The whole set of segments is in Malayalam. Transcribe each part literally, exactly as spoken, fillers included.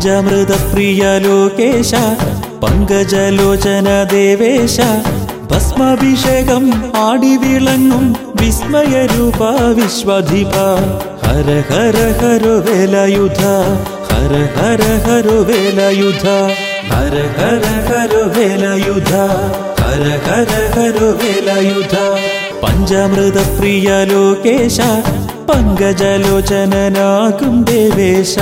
പഞ്ചാമൃത പ്രിയ ലോകേശ പങ്കജലോചന ദേവേശ ഭസ്മാഭിഷേകം ആടിവിളങ്ങും വിസ്മയരൂപ വിശ്വധിപ ഹര ഹര ഹരോ വേലായുധ ഹര ഹര ഹരോ വേലായുധ ഹര ഹര ഹരോ വേലായുധ ഹര ഹര ഹരോ വേലായുധ പഞ്ചാമൃത പ്രിയ ലോകേശ പങ്കജലോചനനാകും ദേവേശ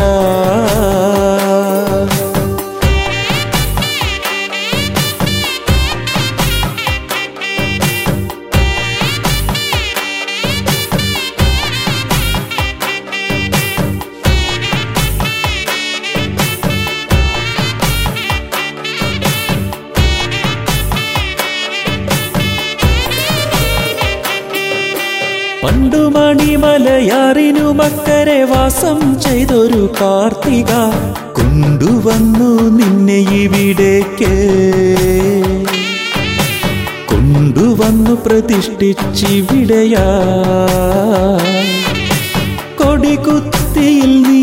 പണ്ടു മണിമലയാറിനു മക്കരെ വാസം ചെയ്തൊരു കാർത്തിക കൊണ്ടുവന്നു നിന്നെ ഇവിടേക്ക് കൊണ്ടുവന്നു പ്രതിഷ്ഠിച്ചിവിടെയാ കൊടികുത്തിയിൽ നീ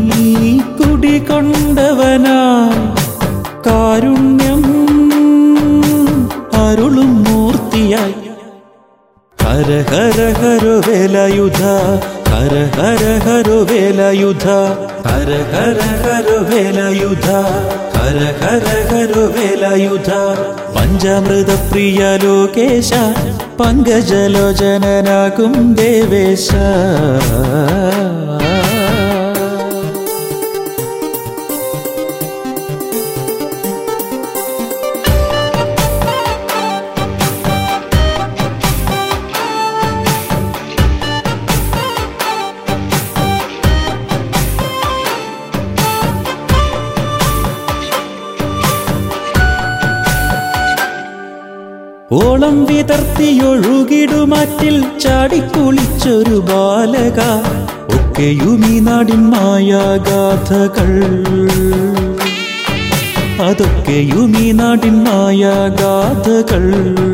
കുടികൊണ്ടവനാ കാരുണ്യം അരുളും മൂർത്തിയായി ഹര ഹര ഹരോ വേലായുധ ഹര ഹര ഹരോ വേലായുധ ഹര ഹര ഹരോ വേലായുധ ഹര ഹര ഹരോ വേലായുധ പഞ്ചാമൃത പ്രിയ ലോകേശ പങ്കജലോചനനാകും ദേവേശ ഓളം വിതർത്തിയൊഴുകിടുമാറ്റിൽ ചാടിക്കുളിച്ചൊരു ബാലക ഒക്കെയും ഈ നാടിൻ മായാഗാഥകൾ അതൊക്കെയും ഈ നാടിൻ മായാഗാഥകൾ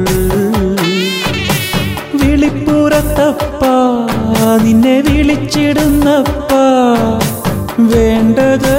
വിളിപ്പുറത്തപ്പ നിന്നെ വിളിച്ചിടുന്നപ്പ വേണ്ടത്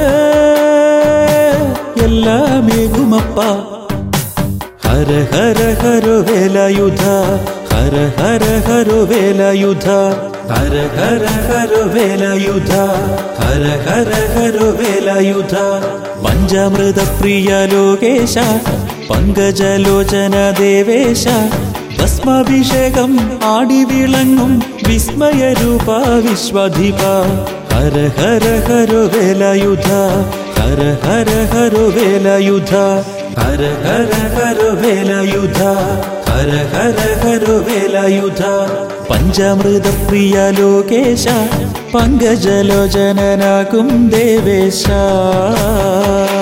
എല്ലാമേകുമപ്പ ഹര ഹര ഹരോ വേലായുധ ഹര ഹര ഹരോ വേലായുധ ഹര ഹര ഹരോ വേലായുധ ഹര ഹര ഹരോ വേലായുധ പഞ്ചാമൃത പ്രിയ ലോകേശ പങ്കജലോചന ദേവേശ ഭസ്മാഭിഷേകം ആടിവിളങ്ങും വിസ്മയരൂപ വിശ്വധിപ ഹര ഹര ഹരോ വേലായുധ ഹര ഹര ഹരോ വേലായുധ ഹര ഹര ഹരോ വേലായുധ ഹര ഹര ഹരോ വേലായുധ പഞ്ചാമൃത പ്രിയ ലോകേശ പങ്കജലോചനനാകും ദേവേശ